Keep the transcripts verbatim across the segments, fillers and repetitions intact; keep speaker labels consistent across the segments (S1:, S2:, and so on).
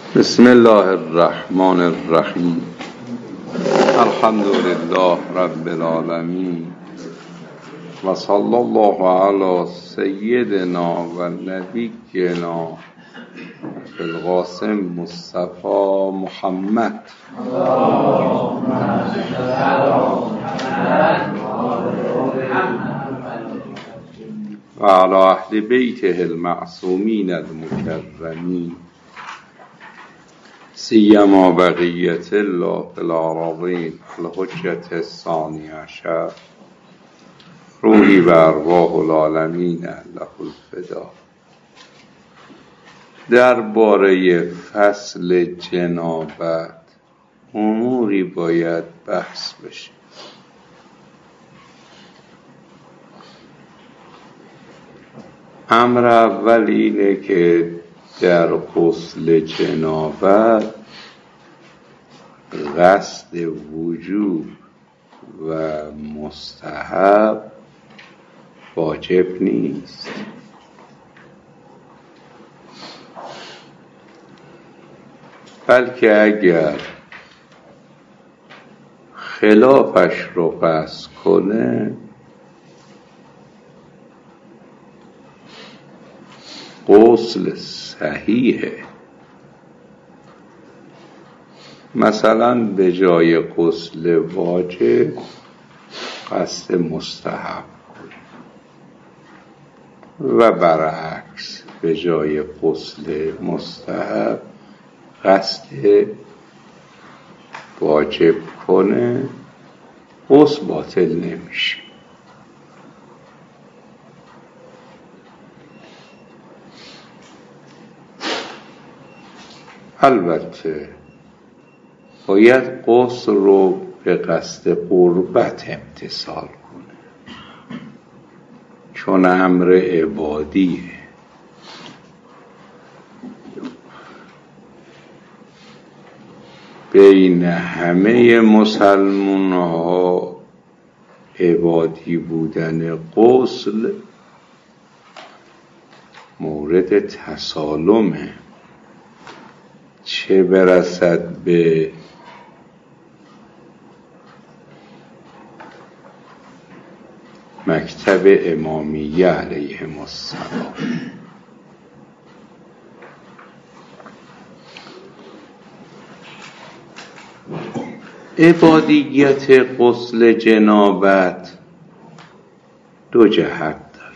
S1: بسم الله الرحمن الرحیم. الحمد لله رب العالمین و صلی الله علی سیدنا و نبینا القاسم مصطفی محمد و علی اهل بیته المعصومین المکرمین سیما بقیت الله فی الارضین الحجة الثانی عشر روحی و ارواح العالمین له الفدا. درباره فصل جنابت اموری باید بحث بشه. امر اول اینه که در غسل جنابت قصد وجوب و مستحب واجب نیست، بلکه اگر خلافش رو قصد کنه غسل صحیحه. مثلا به جای غسل واجب قصد مستحب و برعکس به جای غسل مستحب قصد واجب کنه، غسل باطل نمیشه. البته باید غسل رو به قصد قربت امتثال کنه، چون امر عبادیه. بین همه مسلمان ها عبادی بودن غسل مورد تسالمه، چه برسد به مکتب امامیه علیهم السلام. عبادیت غسل جنابت دو جهت داره.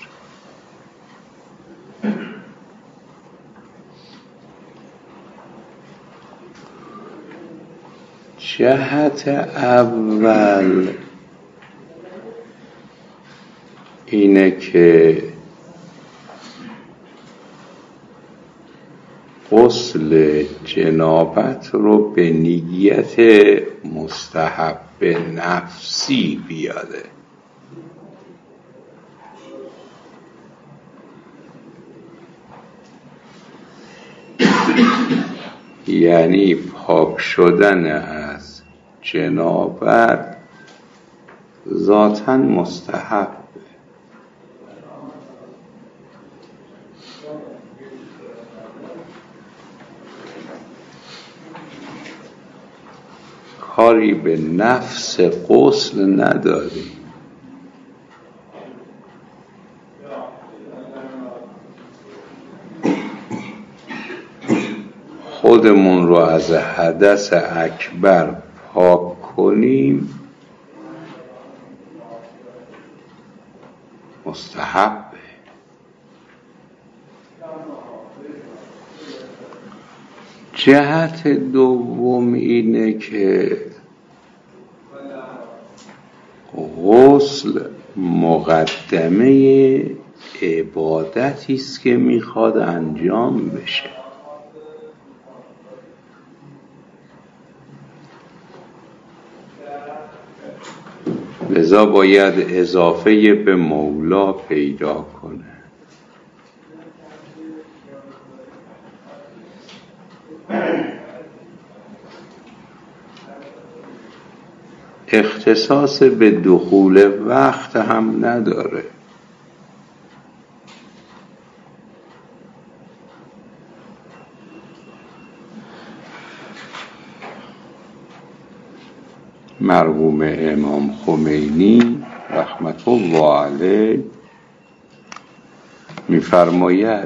S1: جهت اول اینه که غسل جنابت رو به نیت مستحب نفسی بیاره، یعنی پاک شدن از جنابت ذاتاً مستحب، کاری به نفس غسل نداری. خودمون رو از حدث اکبر پاک کنیم مستحبه. جهت دوم اینه که غسل مقدمه عبادتی است که میخواد انجام بشه. لذا باید اضافه به مولا پیدا کنه. اختصاص به دخول وقت هم نداره. مرحوم امام خمینی رحمت الله علیه می‌فرماید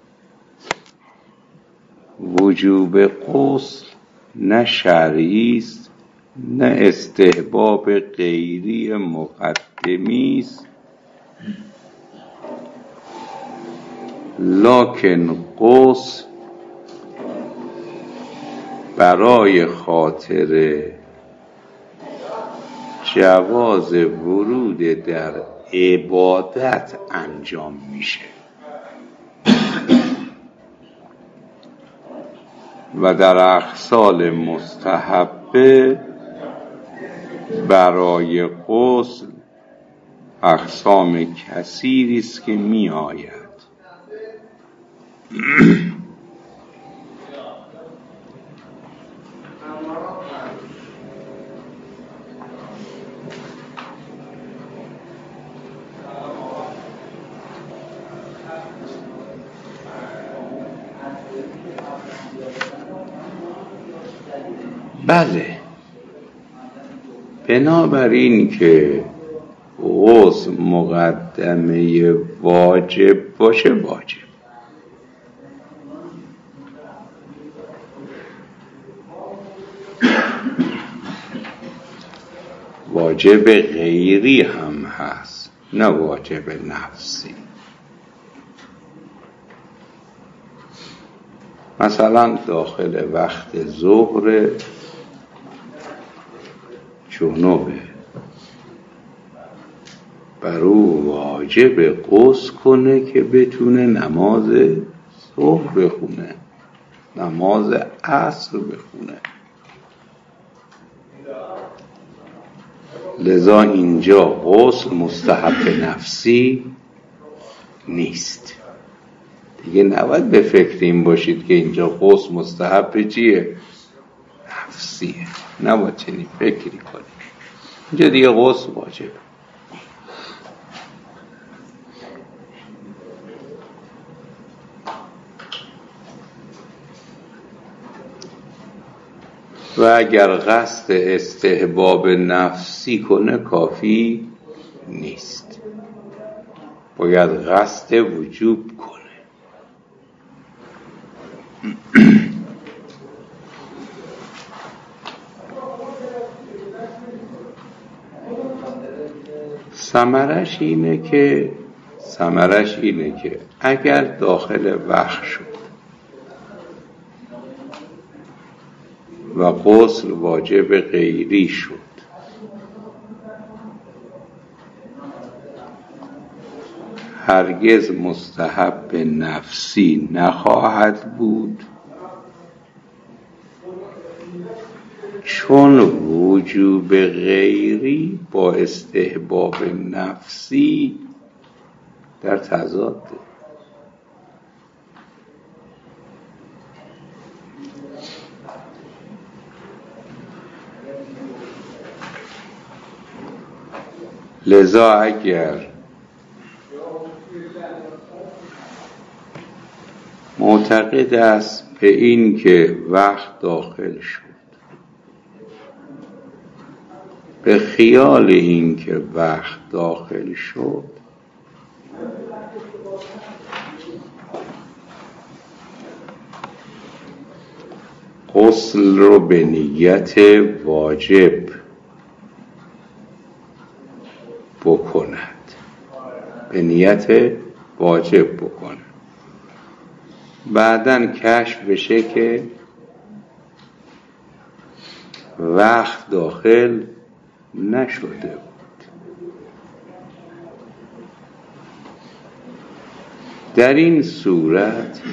S1: وجوب غسل نه شرعی است نه استحباب غیری مقدمی است، لکن غسل برای خاطر جواز ورود در عبادت انجام میشه و در اخصال مستحبه برای غسل اقسام کثیری است که می آید. بله، بنابراین که غسل مقدمه واجب باشه واجب، واجب غیری هم هست نه واجب نفسی. مثلا داخل وقت ظهر جنوبه، بر او واجب غسل کنه که بتونه نماز ظهر بخونه، نماز عصر بخونه. لذا اینجا غسل مستحب نفسی نیست. دیگه نباید به فکر این باشید که اینجا غسل مستحب چیه؟ نفسیه. نباید چنین فکری کنید. اینجا دیگه غسل واجبه. و اگر قصد استحباب نفسی کنه کافی نیست، باید قصد وجوب کنه. ثمرش اینه که ثمرش اینه که اگر داخل وقت شد و غسل واجب غیری شد، هرگز مستحب نفسی نخواهد بود، چون وجوب غیری با استحباب نفسی در تضاده. لذا اگر معتقد است به این که وقت داخل شد، به خیال این که وقت داخل شد، غسل رو به نیت واجب بکند، به نیت واجب بکند. بعداً کشف بشه که وقت داخل نشده بود. در این صورت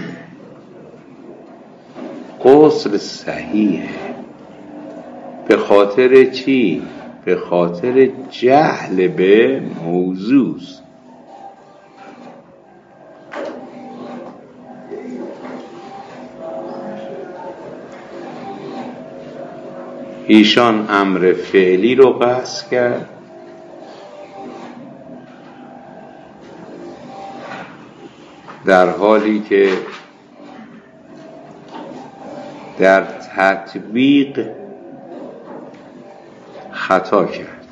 S1: غسل صحیحه. به خاطر چی؟ به خاطر جهل به موضوع. ایشان امر فعلی رو قصد کرد، در حالی که در تطبیق خطا کرد.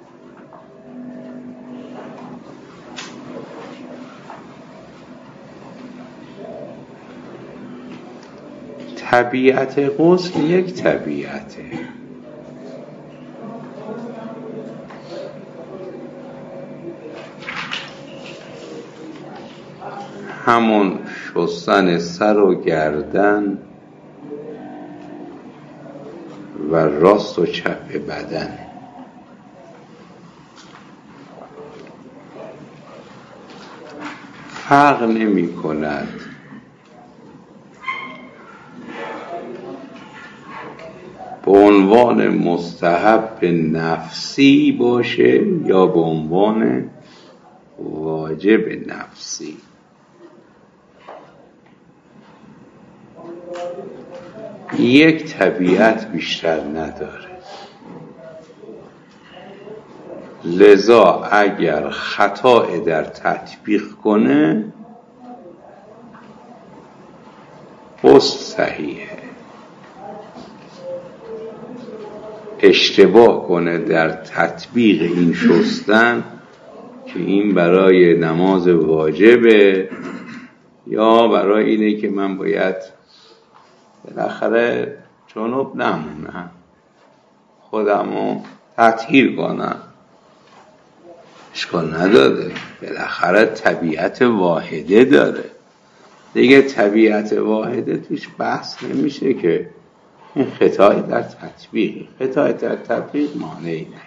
S1: طبیعت غسل یک طبیعته، همون شستن سر و گردن و راست و چپ بدن. فرق نمی کند به عنوان مستحب نفسی باشه یا به عنوان واجب نفسی. یک طبیعت بیشتر نداره، لذا اگر خطا در تطبیق کنه غسل صحیحه، اشتباه کنه در تطبیق این شستن که این برای نماز واجبه یا برای اینه که من باید بالاخره جنوب نمونم، خودمو تطهیر کنم، اشکال نداره، بالاخره طبیعت واحده داره دیگه. طبیعت واحده توش بحث نمیشه که این خطایی در تطبیق، خطایی در تطبیق مانعی نداره.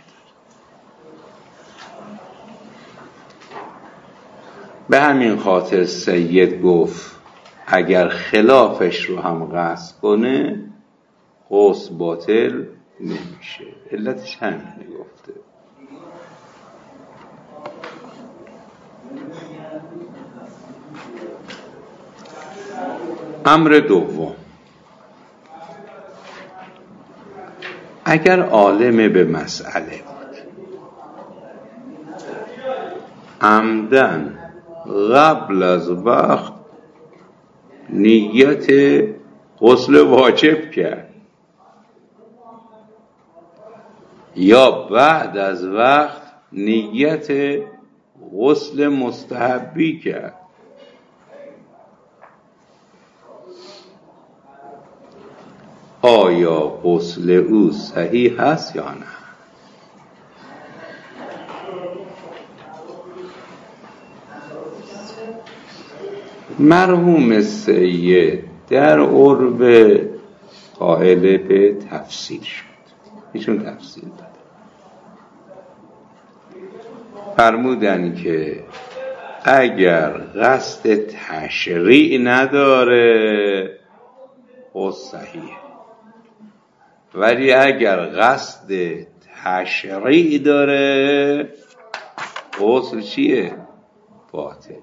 S1: به همین خاطر سید گفت اگر خلافش رو هم قصد کنه غسل باطل نمیشه. علتش همینه گفته. امر دوم، اگر عالم به مسئله بود عمدن قبل از وقت نیت غسل واجب کرد یا بعد از وقت نیت غسل مستحبی کرد، آیا غسل او صحیح هست یا نه؟ مرحوم سید در عرب قائل به تفسیر شد، ایشون تفسیر داد، فرمودن که اگر قصد تشریع نداره غسل صحیحه، ولی اگر قصد تشریع داره غسل چیه؟ باطله.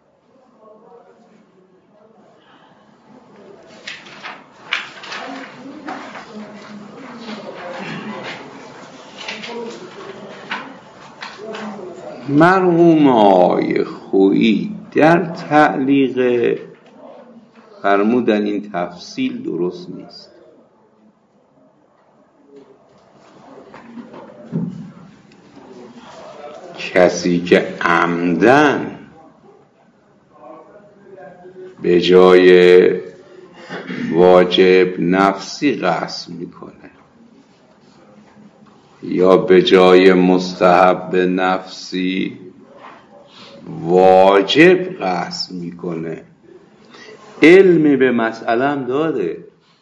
S1: مرحوم آقای خویی در تعلیق فرمودن این تفصیل درست نیست. کسی که عمدن به جای واجب نفسی قصد میکنه یا به جای مستحب نفسی واجب قصد میکنه، علم به مسئله هم داره،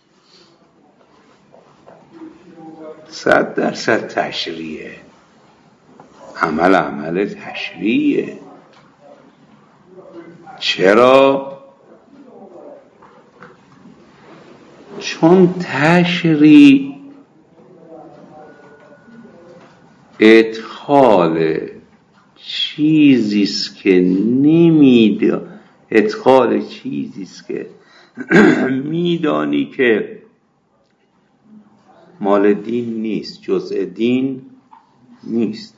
S1: صد درصد تشریعه، عمل عمل تشریعه. چرا؟ چون تشریع ادخال چیزیست که نمیده، ادخال چیزیست که میدانی که مال دین نیست، جزء دین نیست،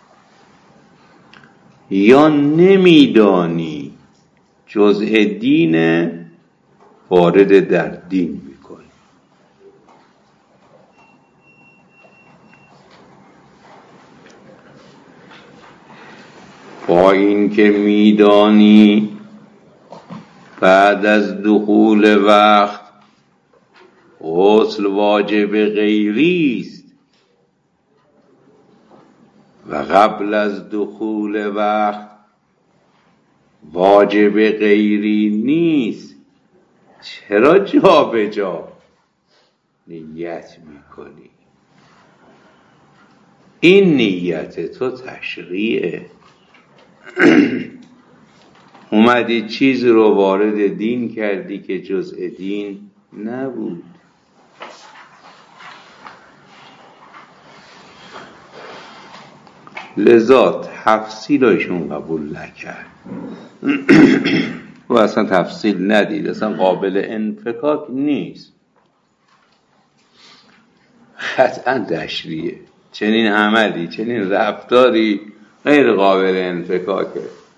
S1: یا نمیدانی جزء دین وارد در دین میکنی. با این که میدانی بعد از دخول وقت غسل واجب غیری است و قبل از دخول وقت واجب غیری نیست، چرا جا به جا نیت میکنی؟ این نیت تو تشریعه. اومدی چیز رو وارد دین کردی که جزء دین نبود. لذا تفصیل ایشون قبول نکرد و اصلا تفصیل ندید، اصلا قابل انفکاک نیست. قطعا تشریعه. چنین عملی، چنین رفتاری غیر قابل انفکاکه.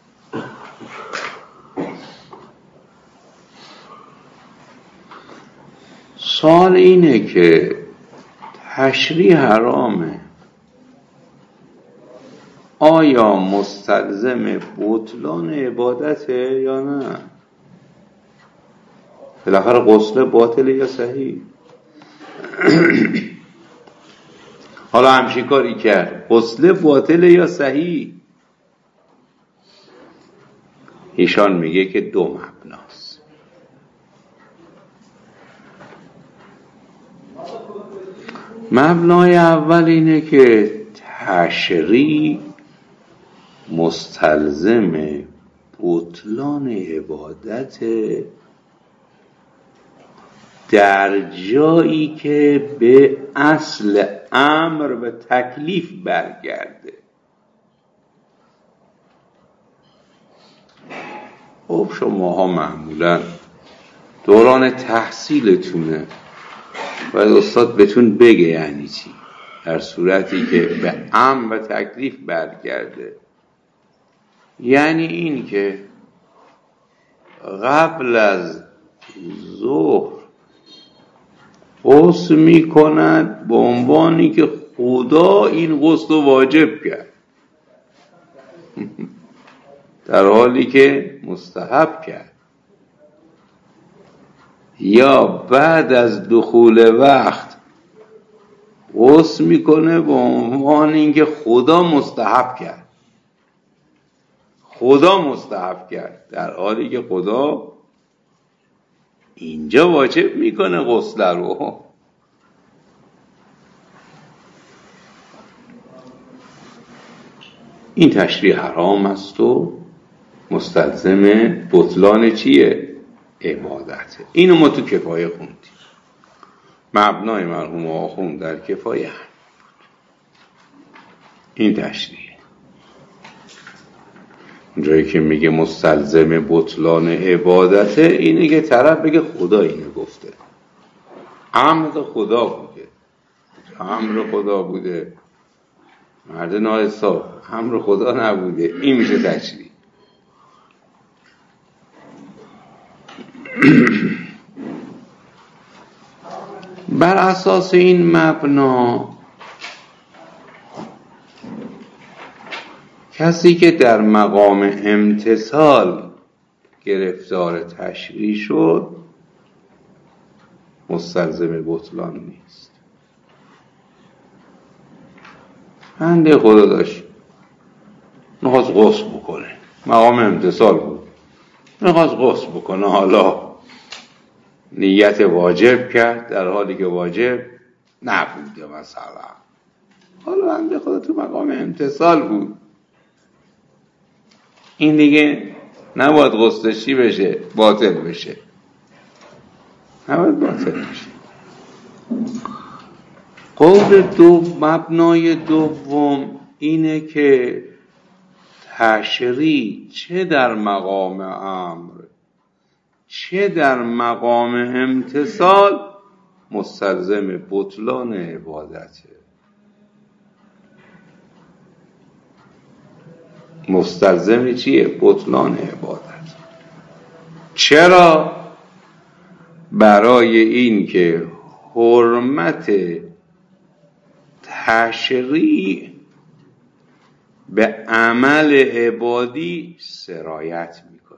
S1: سوال اینه که تشریع حرامه، آیا مستلزم بطلان عبادته یا نه؟ بالاخره غسل باطل یا صحیح؟ حالا همچی کاری کرد، غسل باطل یا صحیح؟ ایشان میگه که دو مبناست. مبنای اول اینه که تشریع مستلزم بطلان عبادت در جایی که به اصل امر و تکلیف برگرده. خب شماها معمولا دوران تحصیلتونه و استاد بهتون بگه یعنی چی. در صورتی که به امر و تکلیف برگرده یعنی این که قبل از ظهر غسل می کند به عنوانی که خدا این غسل رو واجب کرد، در حالی که مستحب کرد. یا بعد از دخول وقت غسل میکنه به عنوان اینکه خدا مستحب کرد، خدا مستحب کرد، در حالی که خدا اینجا واجب میکنه غسل رو. این تشریع حرام است و مستلزم بطلان چیه؟ عبادته. اینو ما تو کفایه خوندیم. مبنای مرحوم آخوند در کفایه هم این تشریع. اونجایی که میگه مستلزم بطلان عبادته اینه که طرف بگه خدا اینو گفته، امر خدا بوده، امر خدا بوده، مرد ناحساب، امر خدا نبوده. این میشه تشریع. بر اساس این مبنا کسی که در مقام امتثال گرفتار تشریع شد مستلزم بطلان نیست. بنده خدا داشت میخواست غسل بکنه، مقام امتثال بود، میخواست غسل بکنه، حالا نیت واجب کرد در حالی که واجب نبوده مثلا، حالا بنده خدا تو مقام امتثال بود. این دیگه نباید غسلش چی بشه؟ باطل بشه، نباید باطل بشه. قول دو مبنای دوم اینه که تشریع چه در مقام امر چه در مقام امتثال مستلزم بطلان عبادته. مستلزم چیه؟ بطلان عبادت. چرا؟ برای این که حرمت تشریع به عمل عبادی سرایت میکنه.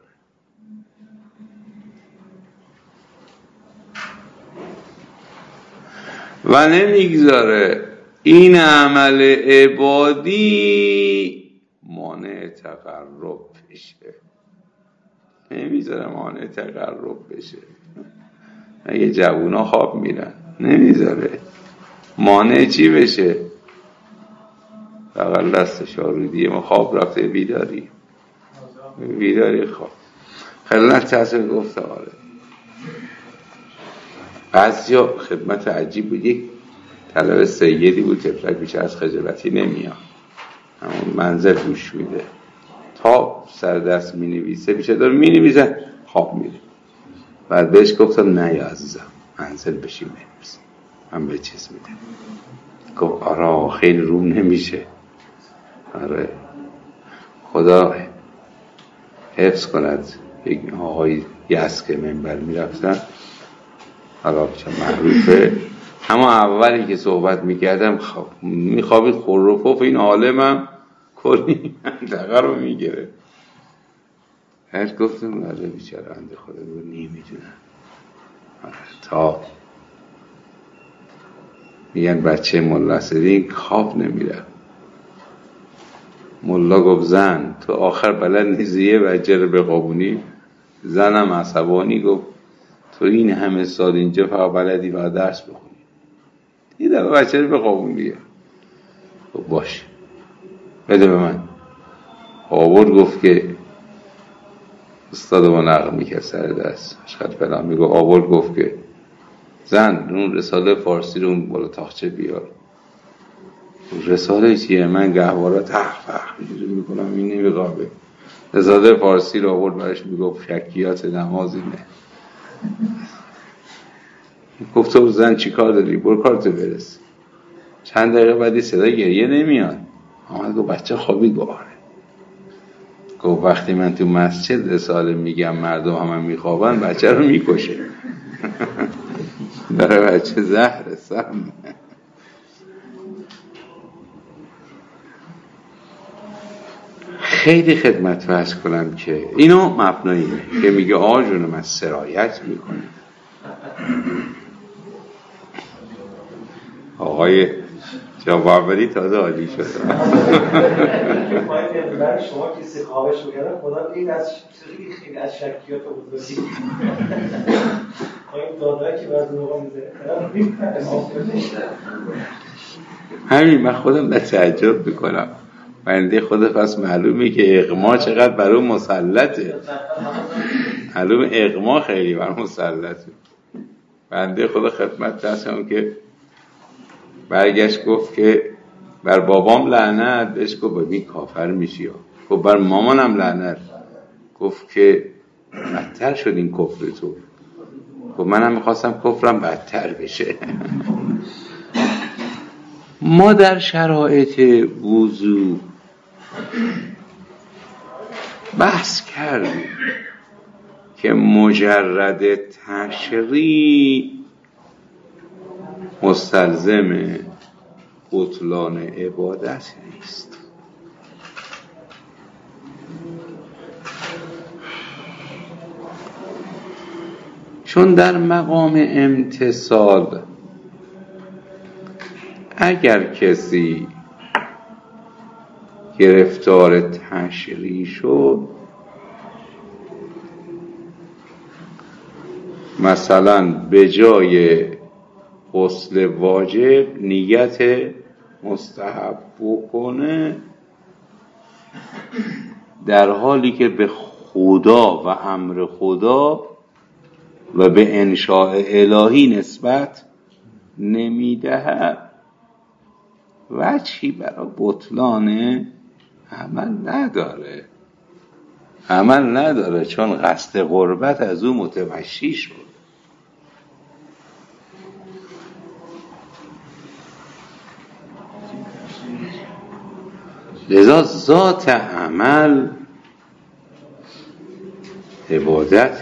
S1: و نمیگذاره این عمل عبادی مانع تقرب بشه، نمیذاره مانع تقرب بشه. اگه جوونا خواب میرن نمیذاره مانع چی بشه؟ فقط دستش آرودیه، ما خواب رفته بیداری بیداری خواب خلنت تحصیل گفته. آره بعضیا خدمت عجیب بود. یک طلب سیدی بود، تفلک بیشتر از خجالتی نمیاد، همون منزل گوش میده تا سر دست می نویسه، بیشتر داره می نویسه خواب میره. بعد بهش گفتم نه یا عزیزم منزل بشیم بنویسیم، من به چیز میدم. گفت آره خیلی روم نمیشه. آره خدا حفظ کند. یک آقای یسک منبر میرفتن، حالا چه معروفه، اما اولی که صحبت میکردم خواب میخوابید خور و پف این عالمم کلی منطقه رو میگیره. هر گفتم آره بیچاره بنده خدا رو نمیدونم. تا میگن بچه ملا سدین خواب نمیره. ملا گفت زن تو آخر بلد نیزیه بچه رو بقابونی. زنم عصبانی گفت تو این همه سال اینجا فقط بلدی فقط درس بخونی، این دفعه بچه رو بقابونیه. گفت باشه بده به من. آورد گفت که استاد ما نقل میکرد سر دست اشخط فلان، میگو آورد گفت که زن اون رساله فارسی رو اون بالا تاخچه بیار. رساله چیه؟ من گهوارا تخ فخ میکنم این نمیقابه. رساله فارسی رو آورد برش میگفت شکیات نماز اینه. گفت تو زن چی کار داری؟ برو کارتو برس. چند دقیقه بعدی صدای گریه نمیاد. آمد گفت بچه خوابید. گفت آره. گفت وقتی من تو مسجد رساله میگم مردم همه میخوابن بچه رو میکشه. داره بچه زهر سم. خیلی خدمت فرض کنم که اینو مبنای اینه که میگه آقا جون من سرایت میکنه. آقای جوابی تازه عالی شده.
S2: شما کسی خوابش میکنه خدا این از خیلی خیلی از شکیات بزرگی این داده که بعضی موقع میزه
S1: همین. من خودم در تعجب میکنم بنده خود پس معلومه که اغما چقدر بر اون مسلطه. معلومه اغما خیلی بر اون مسلطه. بنده خدا خدمت دستم که برگشت گفت که بر بابام لعنت. بهش گفت ببین کافر میشی. گفت بر مامانم لعنت. گفت که بدتر شد این کفر تو. گفت منم میخواستم کفرم بدتر بشه. ما در شرایط وضو بحث کردیم که مجرد تشریع مستلزم بطلان عبادت نیست. چون در مقام امتثال اگر کسی گرفتار تشریع شد، مثلا به جای غسل واجب نیت مستحب بکنه، در حالی که به خدا و امر خدا و به انشاء الهی نسبت نمیدهد، وجهی برای بطلان عمل نداره. عمل نداره چون قصد قربت از او متمشی شد. لذا ذات عمل عبادت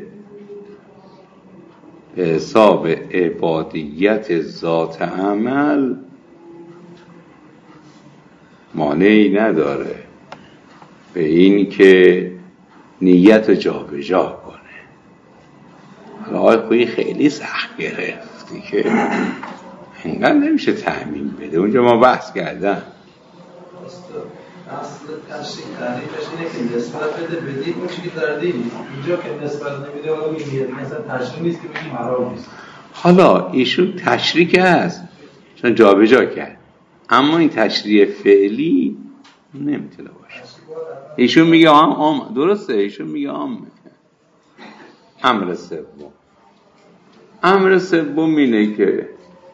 S1: به حساب عبادیت ذات عمل مانعی نداره به این که نیت جا به جا کنه. حالا آقای خویی خیلی سخت گرفتی که اینقدر نمیشه تعمیم بده. اونجا ما بحث کردن
S2: اصل تشریک تعریفش اینه که نسبت بده بدید اون چی که دردی اینجا که نسبت نمیده حالا میگه مثلا تشریک نیست که بگیم حرام نیست.
S1: حالا ایشون تشریک هست چون جابجا کرد، اما این تشریع فعلی نمیتونه باشه. ایشون میگه عام عام درسته، ایشون میگه عام. امر سوم امر سوم اینه که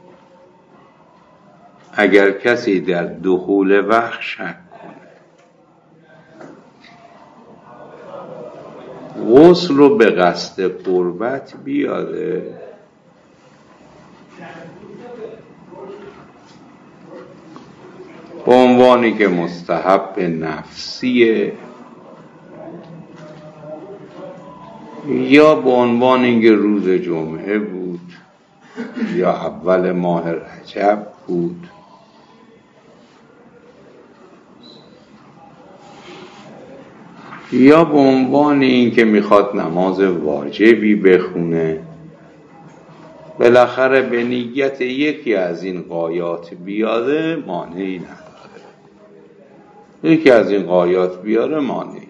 S1: اگر کسی در دخول وقت شک کنه، غسل رو به قصد قربت بیاره، به عنوانی که مستحب نفسیه یا به عنوان اینکه روز جمعه بود یا اول ماه رجب بود، یا به عنوان اینکه میخواد نماز واجبی بخونه، بالاخره به نیت یکی از این غایات بیاره مانعی نداره. یکی از این غایات بیاره مانعی نداره.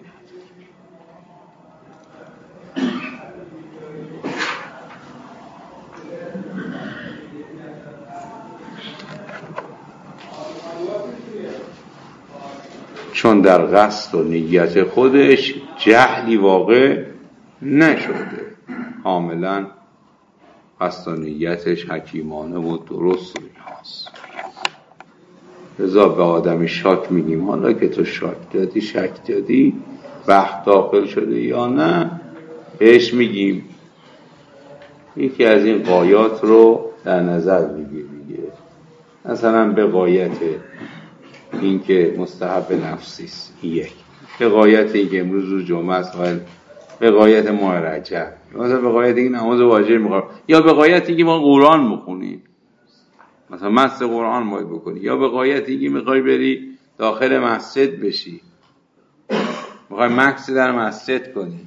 S1: چون در قصد و نیت خودش جهلی واقع نشده، کاملا قصد و نیتش حکیمانه و درست و ایناست. لذا به آدمی شک میگیم حالا که تو شک دادی شک دادی وقت داخل شده یا نه، بهش میگیم یکی از این غایات رو در نظر بگیر دیگه. مثلا به غایت این که مستحب نفسیست، یک به غایت این که امروز روز جمعه است، به غایت ماه رجب، مثلا به غایت این نماز واجب میخواد، یا به غایت این که ما قرآن بخونیم، مثلا مست قرآن باید بکنی، یا به غایت این که میخوای بری داخل مسجد بشی، میخوای مکس در مسجد کنی.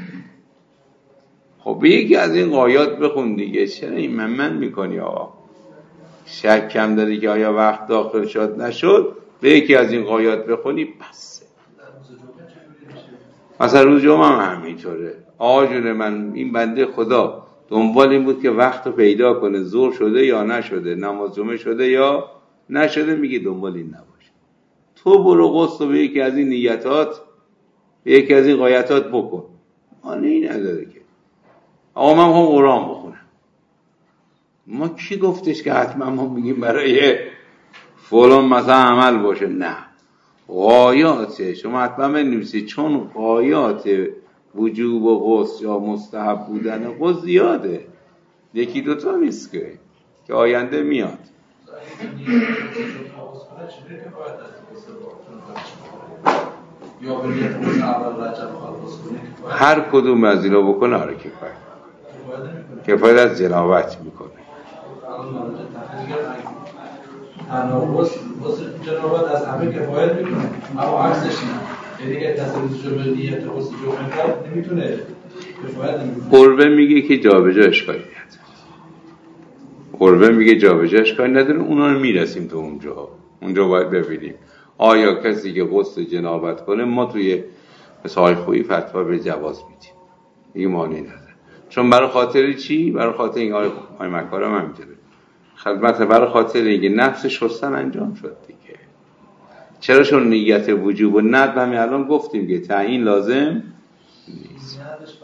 S1: خب به یکی از این غایات بخون دیگه. چرا این من من میکنی آقا؟ شک کم داری که آیا وقت داخل شد نشد، به یکی از این غایات بخونی بس. مثلا روز جمعه هم همینطوره. آقا جون من این بنده خدا دنبال این بود که وقت رو پیدا کنه، ظهر شده یا نشده، نماز جمعه شده یا نشده، میگی دنبال این نباشه. تو برو قصد به یکی از این نیتات، به یکی از این غایتات بکن. مانعی نداره که آقا من هم قرآن بخونم. ما کی گفتش که حتما ما میگیم برای فلان مثلا عمل باشه؟ نه، غایاته شما حتما بنویسید، چون غایات وجوب و غسل یا مستحب بودن غسل زیاده، یکی دوتا نیست که که آینده میاد. هر کدوم از اینا بکنه آره کفایت کفایت از جنابت میکنه.
S2: تناقض واسه جنابت از همه کفایت میکنه، اما عکسش نه. یعنی که تصویر جمعه نیت واسه جمعه کرد نمیتونه کفایت نمیکنه. قربه
S1: میگه که جابجا اشکالی نداره. قربه میگه جابجا اشکالی نداره. اونا رو میرسیم تو اونجا. اونجا باید ببینیم آیا کسی که غسل جنابت کنه، ما توی مسائل خویی فتوا به جواز میدیم، دیگه مانعی نداره. چون برای خاطر چی؟ برای خاطر این آقای آقای مکارم همینطوره، خدمت برای خاطر اینکه نفس شستن انجام شد دیگه. چرا؟ چون نیت وجوب و ندب همین الان گفتیم که تعیین لازم نیست.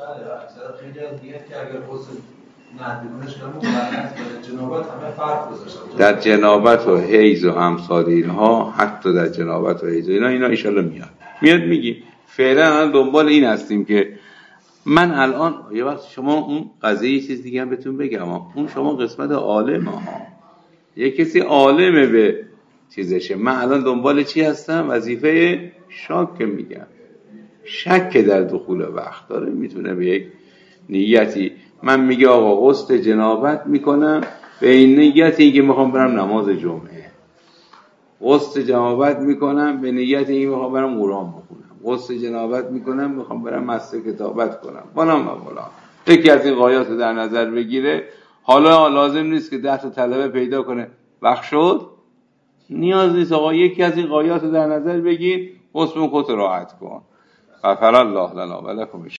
S1: در جنابت و حیض و امثال اینها، حتی در جنابت و حیض و اینا اینا ان شاءالله میاد میاد میگیم. فعلا الان دنبال این هستیم که من الان یه وقت شما اون قضیه یه چیز دیگه هم بهتون بگم، اون شما قسمت عالم ها، یه کسی عالمه به چیزشه. من الان دنبال چی هستم؟ وظیفه شک میگم. شک در دخول وقت داره، میتونه به یک نیتی من میگه آقا غسل جنابت میکنم به این نیتی که میخوام برم نماز جمعه، غسل جنابت میکنم به نیت این میخوام برم قرآن بخونم، غسل جنابت میکنم میخوام برم مست کتابت کنم، فلان و فلان. یکی از این غایات رو در نظر بگیره. حالا لازم نیست که ده تا طلبه پیدا کنه وقت شد، نیاز نیست آقا یکی از این غایات رو در نظر بگیر، غسل خودت راحت کن. غفر الله لنا و لکم.